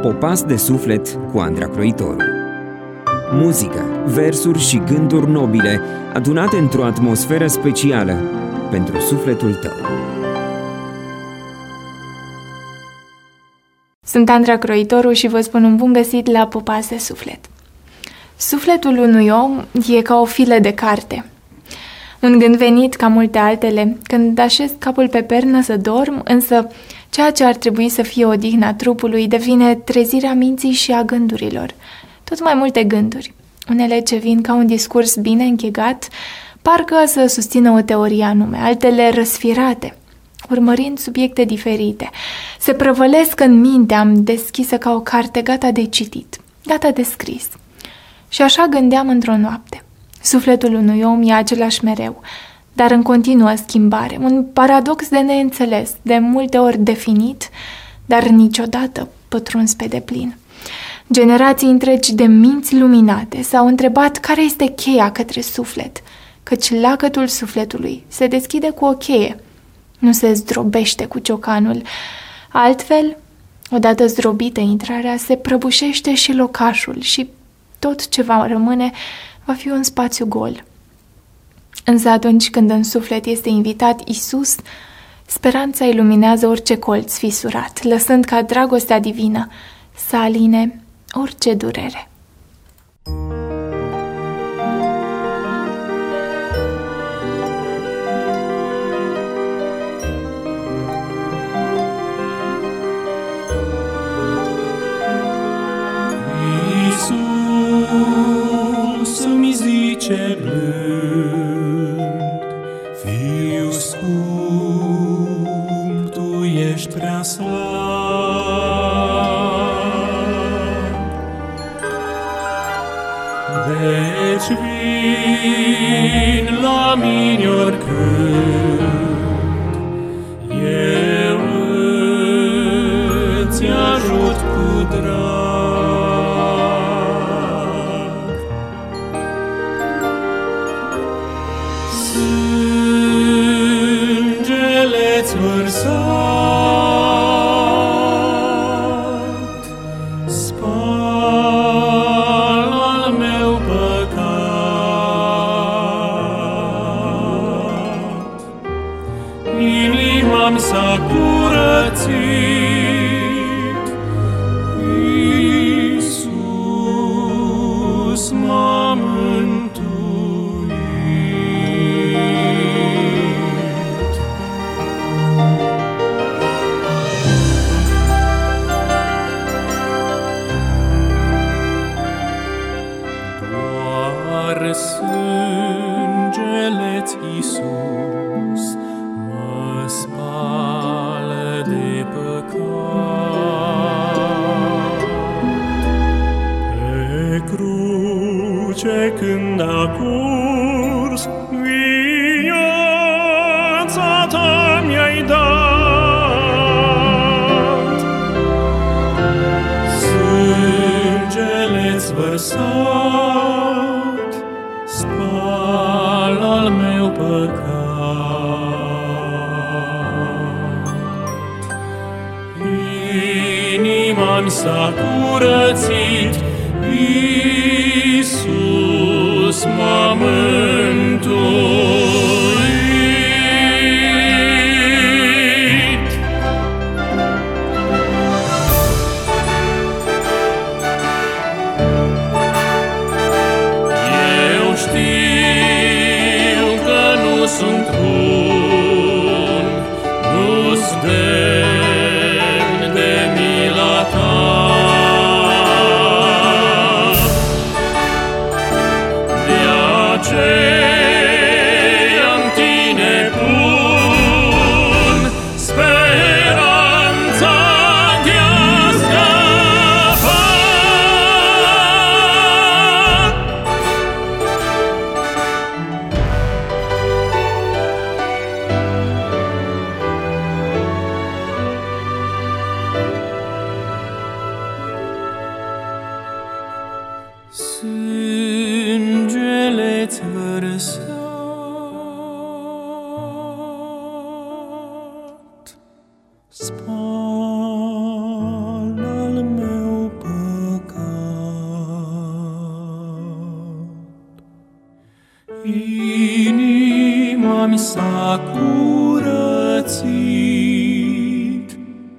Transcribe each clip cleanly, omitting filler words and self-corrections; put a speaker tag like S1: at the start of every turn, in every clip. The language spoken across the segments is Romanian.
S1: Popas de suflet cu Andra Croitoru. Muzică, versuri și gânduri nobile adunate într-o atmosferă specială pentru sufletul tău.
S2: Sunt Andra Croitoru și vă spun un bun găsit la Popas de suflet. Sufletul unui om e ca o filă de carte. Un gând venit ca multe altele, când așez capul pe pernă să dorm, însă ceea ce ar trebui să fie odihna trupului devine trezirea minții și a gândurilor. Tot mai multe gânduri, unele ce vin ca un discurs bine închegat, parcă să susțină o teorie anume, altele răsfirate, urmărind subiecte diferite. Se prăvălesc în mintea deschisă ca o carte gata de citit, gata de scris. Și așa gândeam într-o noapte. Sufletul unui om e același mereu, dar în continuă schimbare, un paradox de neînțeles, de multe ori definit, dar niciodată pătruns pe deplin. Generații întregi de minți luminate s-au întrebat care este cheia către suflet, căci lacătul sufletului se deschide cu o cheie, nu se zdrobește cu ciocanul. Altfel, odată zdrobită intrarea, se prăbușește și locașul și tot ce va rămâne va fi un spațiu gol. Însă atunci când în suflet este invitat Iisus, speranța iluminează orice colț fisurat, lăsând ca dragostea divină să aline orice durere.
S3: Iisus îmi zice blând, Fiu scump, Tu ești prea slab. Deci vin la mine oricând, eu îți ajut cu drag. Sângele-ți vărsat, spală al meu păcat. Inima-mi s-a curățit, Iisus m-a mântuit. Doar sângele-ți, Iisus, mă spală de păcat. Pe cruce când a curs, viața ta mi-ai dat. Sângele-ți vărsat, spală al meu păcat. Inima-mi s-a curățit, Iisus m-a mântuit. Eu știu că nu sunt bun, nu-s demn de mila ta. De aceea în tine pun speranța de-a scăpa. Sângele-ți vărsat, spală al meu inima-mi s-a curățit,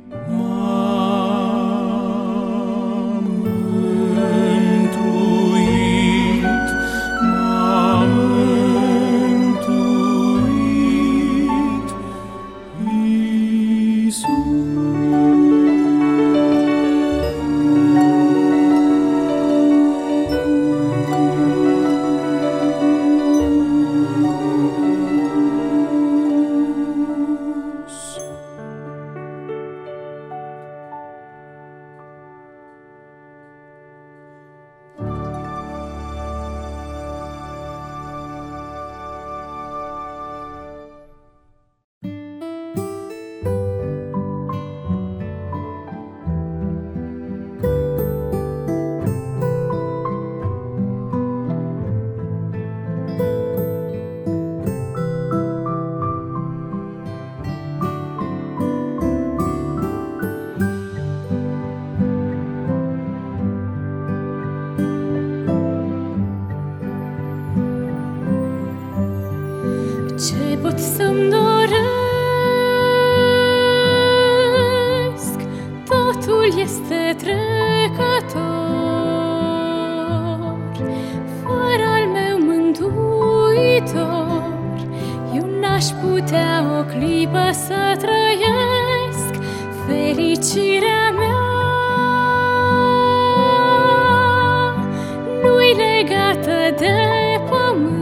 S3: m-am mântuit, m-am mântuit, Iisus.
S4: Ce pot să-mi doresc? Totul este trecător. Fără al meu mântuitor, eu n-aș putea o clipă să trăiesc. Fericirea mea nu-i legată de pământ.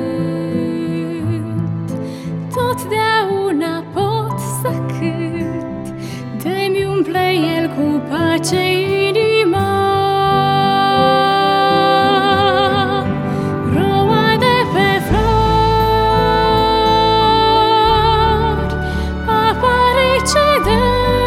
S4: Totdeauna pot să cânt, de-mi umple El cu pace inima. Roa de pe flori, apa rece de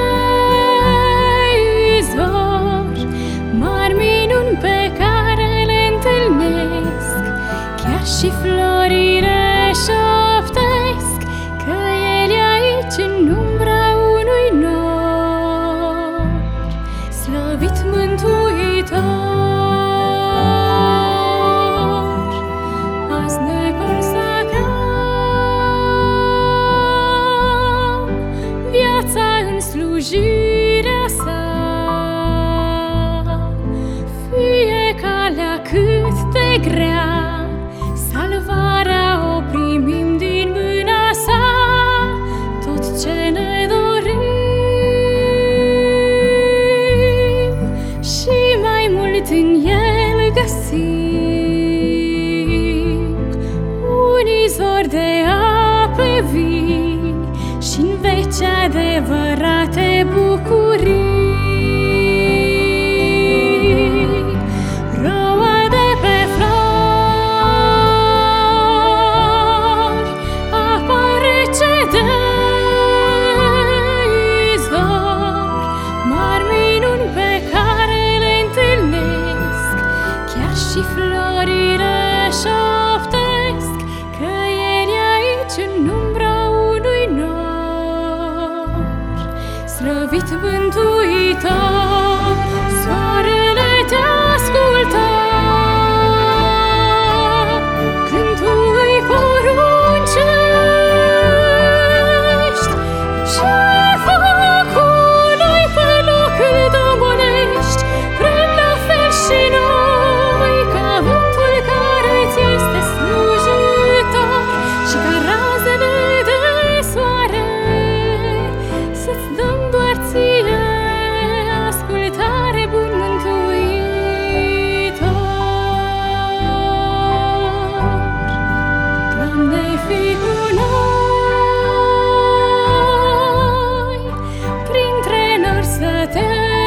S4: izvor, mari minuni pe care le întâlnesc, chiar și florile șoptesc că El e aici în umbra unui nor. Slăvit Mântuitor, azi ne consacrăm viața în slujirea Sa. Fie calea cât de grea, salvarea o primim din mâna Sa. Tot ce ne dorim și mai mult în El găsim, un izvor de ape vii și-n veci adevărate bucurii. Roa de pe flori, apa rece de izvor, mari minuni pe care le întâlnesc, chiar și florile șoptesc că El e aici în umbra unui nor. Slăvit Mântuitor, soarele te ascultă când tu îi poruncești. Ce focului pe loc îl domolești, vrem la fel și noi, ca vântul care ți este slujitor și ca razele de soare, să-ți dăm doar ție ascultare, bun Mântuitor. Doamne, fii cu noi, printre nori să te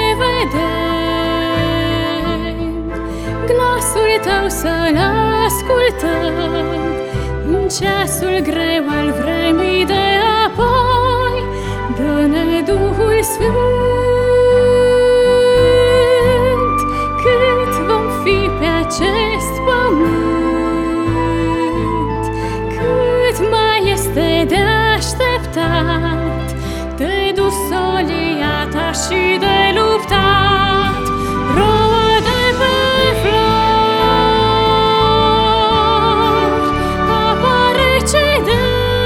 S4: vedem, glasul Tău să-l ascultăm în ceasul greu al vremii de apoi. Dă-ne Duhul Sfânt cât vom fi pe acest pământ, cât mai este de așteptat, de dus solia Ta și de luptat. Roa de pe flori, apa rece de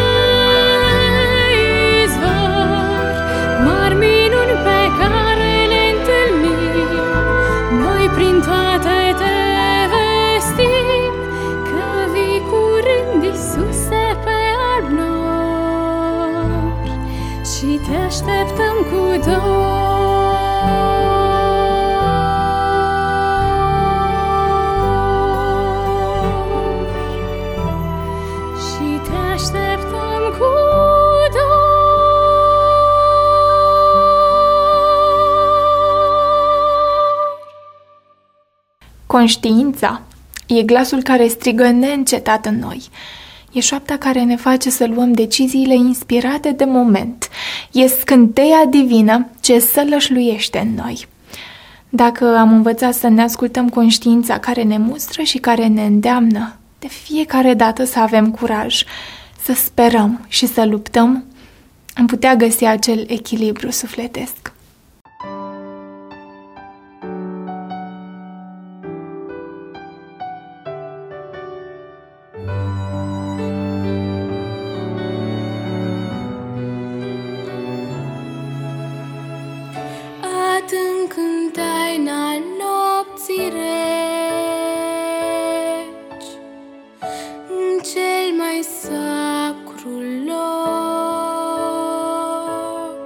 S2: Conștiința e glasul care strigă neîncetat în noi. E șoapta care ne face să luăm deciziile inspirate de moment. E scânteia divină ce sălășluiește în noi. Dacă am învățat să ne ascultăm conștiința care ne mustră și care ne îndeamnă, de fiecare dată să avem curaj, să sperăm și să luptăm, am putea găsi acel echilibru sufletesc.
S4: Adânc în taina nopții reci, în cel mai sacru loc,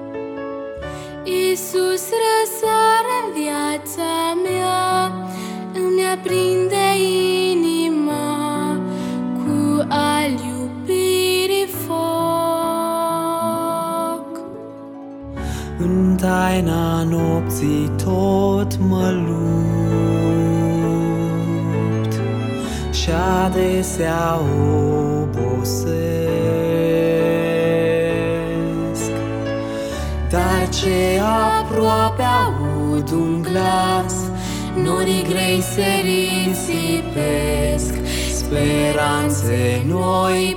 S4: Iisus răsare în viața mea, îmi aprinde inima cu al iubirii foc.
S5: În taina nopții tot mă lupt și adesea obosesc, dar ce aproape aud un glas, norii grei se risipesc, speranțe noi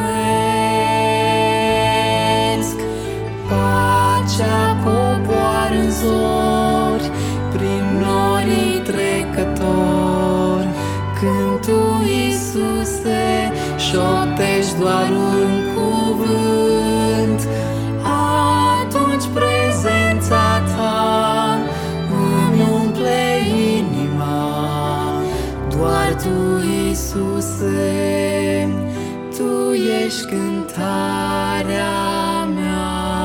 S5: primesc. Pacea coboară în zori, prin norii trecători, când Tu, Iisuse, șoptești doar un cuvânt, atunci prezența Ta îmi umple inima. Doar Tu, Iisuse, Tu ești cântarea mea.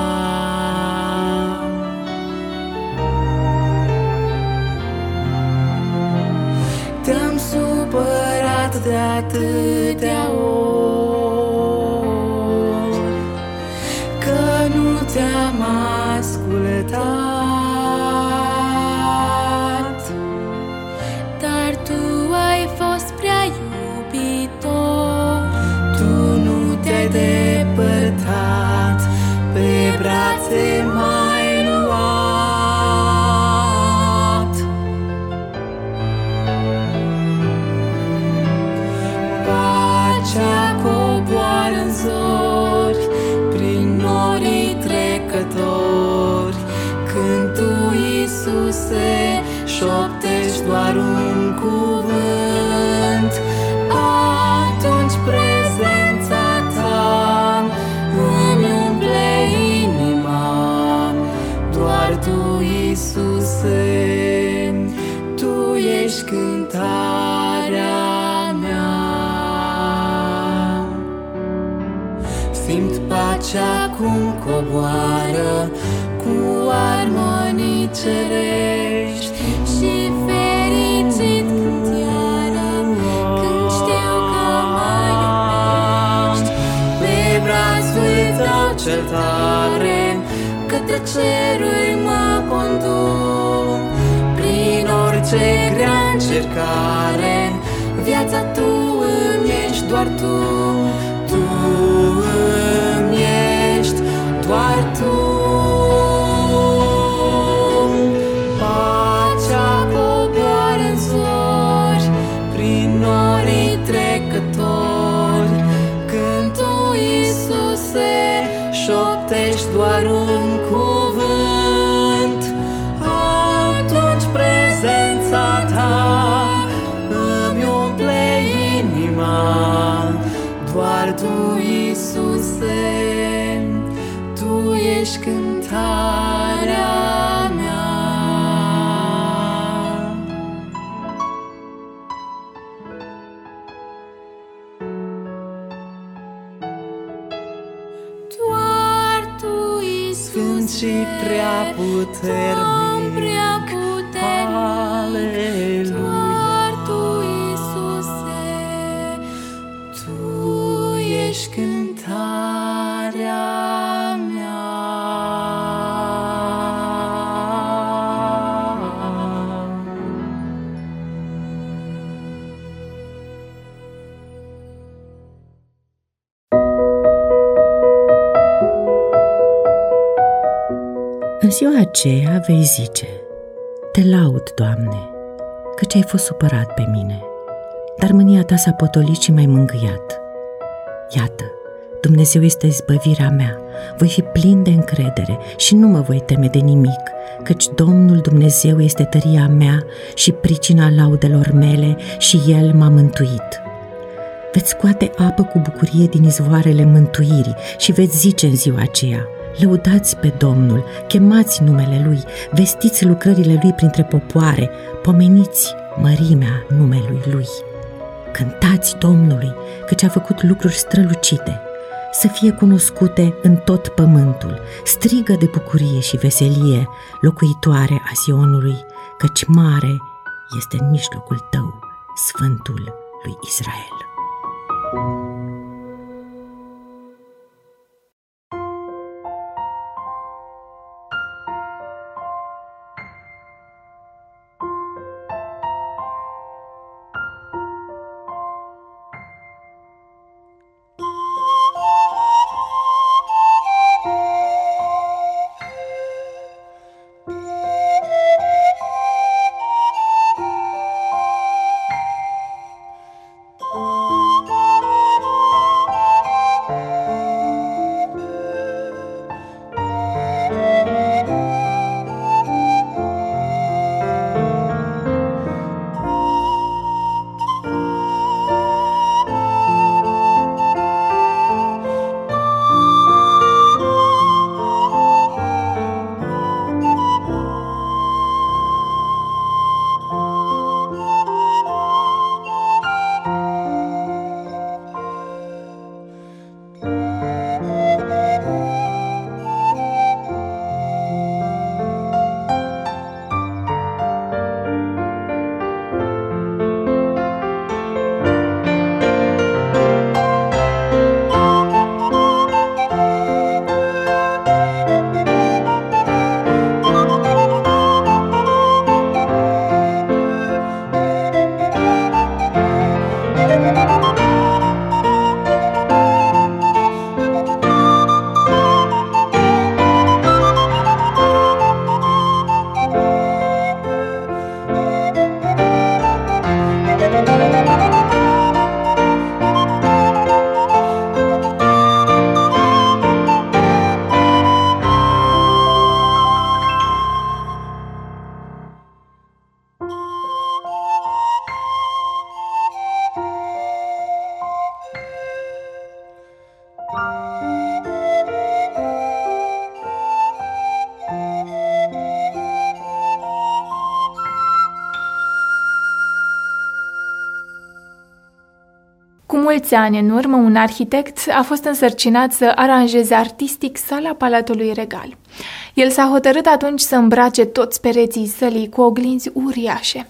S5: Te-am supărat de atâtea ori, că nu te-am ascultat, dar Tu ai fost prea iubitor, Tu nu te-ai depărtat, pe brațe m-ai luat. Pacea coboară în zori, prin norii trecători, când Tu, Iisuse, șoptești doar un cuvânt, atunci prezența Ta îmi umple inima. Doar Tu, Iisuse, Tu ești cântarea mea. Simt pacea cum coboară cu armonii cerești și fericit cânt iară, când știu că mă iubești. Pe brațul Tău cel tare, către ceruri mă conduc, prin orice grea încercare, viața Tu îmi ești, doar Tu, Tu îmi ești, doar Tu. Pacea coboară în zori, prin norii trecători, când Tu, Iisuse, șoptești doar un cuvânt, atunci prezența Ta îmi umple inima. Doar Tu, Iisuse, Tu ești cântarea mea.
S4: Doar Tu, Iisuse,
S5: Sfânt și prea puternic,
S4: prea puternic.
S5: Aleluia.
S4: Doar Tu, Iisuse, Tu ești cântarea mea.
S6: ziua aceea vei zice: Te laud, Doamne, căci ai fost supărat pe mine, dar mânia ta s-a potolit și m-ai mângâiat. Iată, Dumnezeu este izbăvirea mea, voi fi plin de încredere și nu mă voi teme de nimic, căci Domnul Dumnezeu este tăria mea și pricina laudelor mele și El m-a mântuit. Veți scoate apă cu bucurie din izvoarele mântuirii și veți zice în ziua aceea: Lăudați pe Domnul, chemați numele Lui, vestiți lucrările Lui printre popoare, pomeniți mărimea numelui Lui. Cântați Domnului, căci a făcut lucruri strălucite, să fie cunoscute în tot pământul. Strigă de bucurie și veselie, locuitoare a Sionului, căci mare este în mijlocul tău Sfântul lui Israel.
S2: Cu mulți ani în urmă, un arhitect a fost însărcinat să aranjeze artistic sala Palatului Regal. El s-a hotărât atunci să îmbrace toți pereții sălii cu oglinzi uriașe.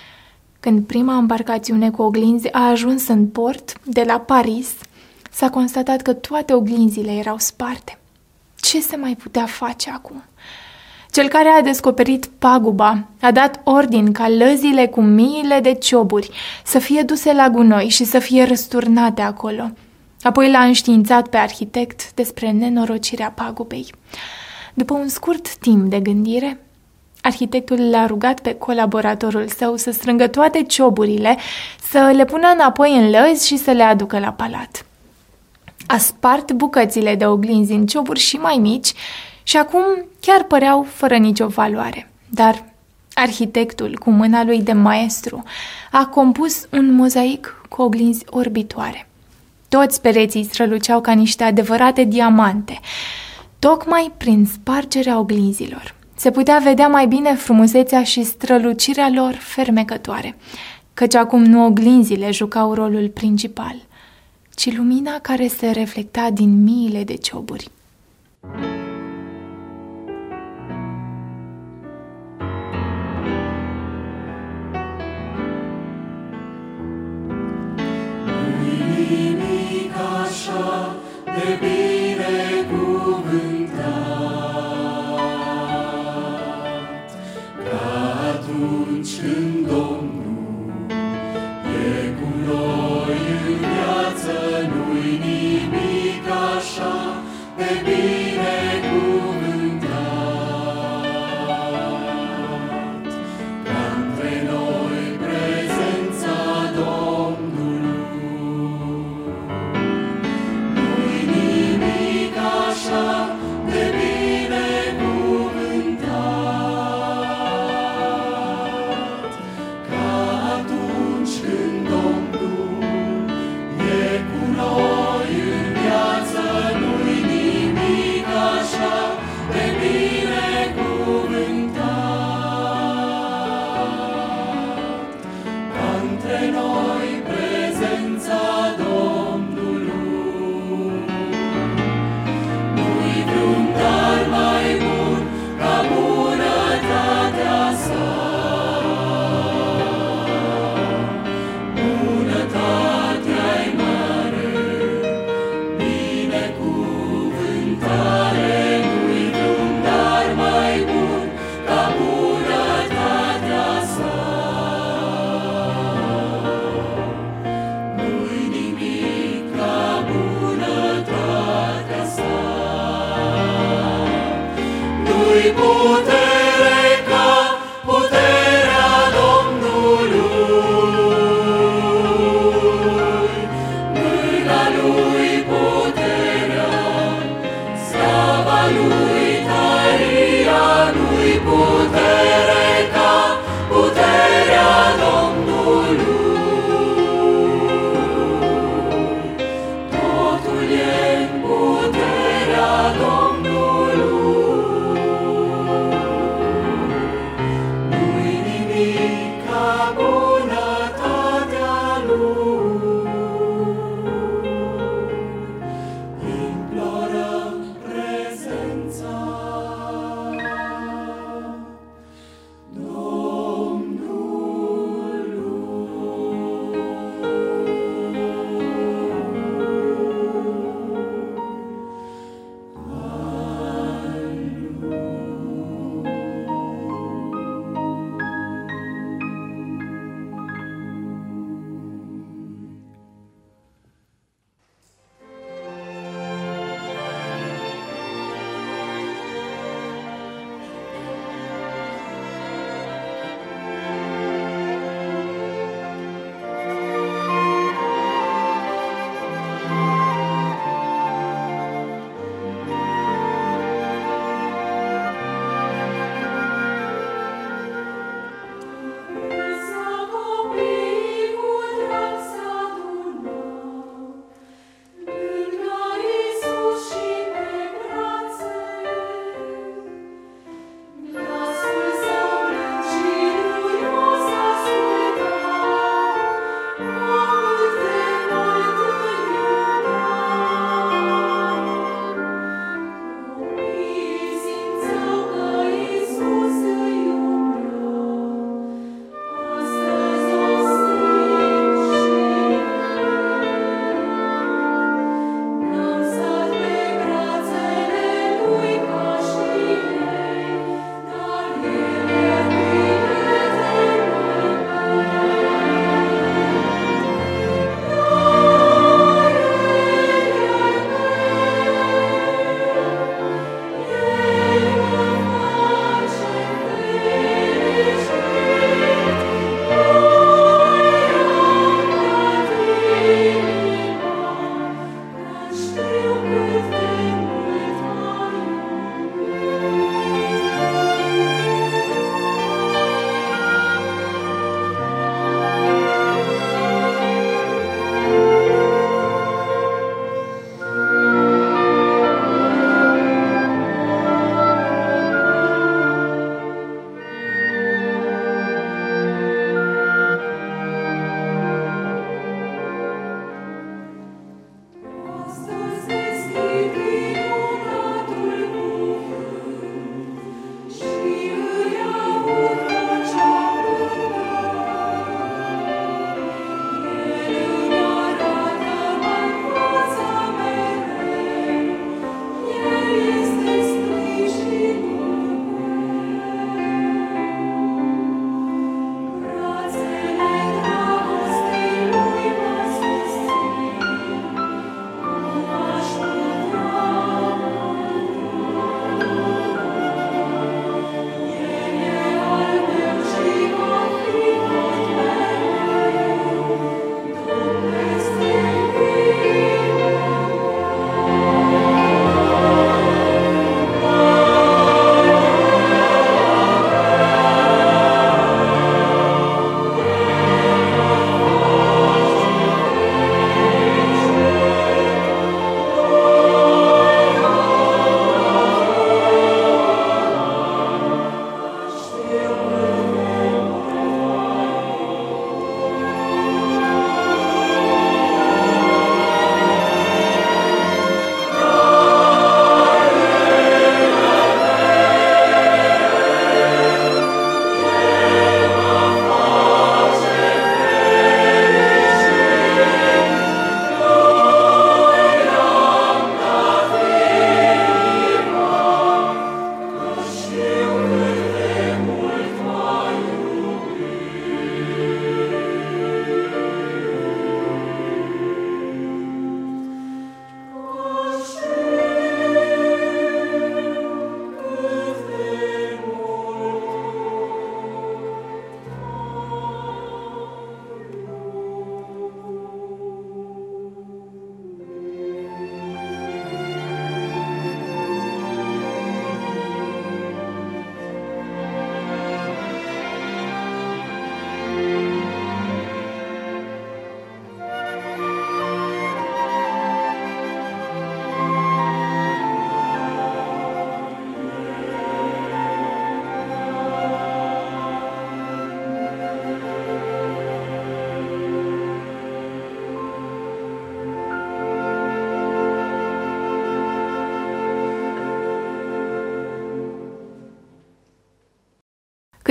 S2: Când prima embarcațiune cu oglinzi a ajuns în port, de la Paris, s-a constatat că toate oglinzile erau sparte. Ce se mai putea face acum? Cel care a descoperit paguba a dat ordin ca lăzile cu miile de cioburi să fie duse la gunoi și să fie răsturnate acolo. Apoi l-a înștiințat pe arhitect despre nenorocirea pagubei. După un scurt timp de gândire, arhitectul l-a rugat pe colaboratorul său să strângă toate cioburile, să le pună înapoi în lăzi și să le aducă la palat. A spart bucățile de oglinzi în cioburi și mai mici și acum chiar păreau fără nicio valoare. Dar arhitectul, cu mâna lui de maestru, a compus un mozaic cu oglinzi orbitoare. Toți pereții străluceau ca niște adevărate diamante, tocmai prin spargerea oglinzilor. Se putea vedea mai bine frumusețea și strălucirea lor fermecătoare, căci acum nu oglinzile jucau rolul principal, ci lumina care se reflecta din miile de cioburi.
S3: De binecuvântat, ca atunci când Domnul e cu noi în viață, nu-i nimic așa de binecuvântat.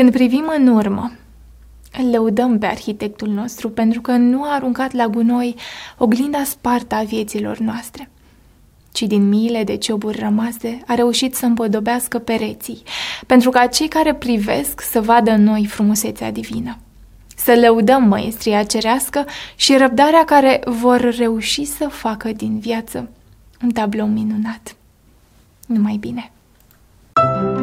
S2: Când privim în urmă, îl lăudăm pe arhitectul nostru pentru că nu a aruncat la gunoi oglinda spartă a vieților noastre, ci din miile de cioburi rămase a reușit să împodobească pereții, pentru ca cei care privesc să vadă în noi frumusețea divină. Să lăudăm măestria cerească și răbdarea care vor reuși să facă din viață un tablou minunat. Numai bine!